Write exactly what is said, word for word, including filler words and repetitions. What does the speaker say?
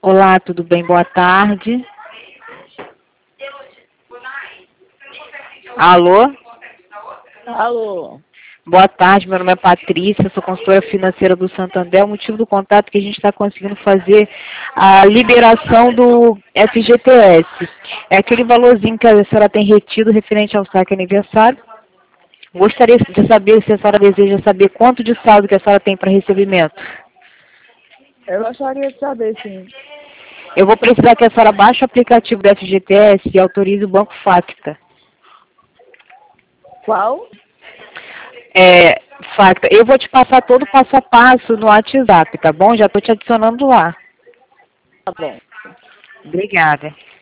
Olá, tudo bem? Boa tarde. Alô? Alô? Boa tarde, meu nome é Patrícia, sou consultora financeira do Santander. O motivo do contato é que a gente está conseguindo fazer a liberação do F G T S. É aquele valorzinho que a senhora tem retido referente ao saque aniversário. Gostaria de saber se a senhora deseja saber quanto de saldo que a senhora tem para recebimento. Eu gostaria de saber, sim. Eu vou precisar que a senhora baixe o aplicativo do F G T S e autorize o Banco Facta. Qual? É, Facta, eu vou te passar todo o passo a passo no WhatsApp, tá bom? Já estou te adicionando lá. Tá bom. Obrigada.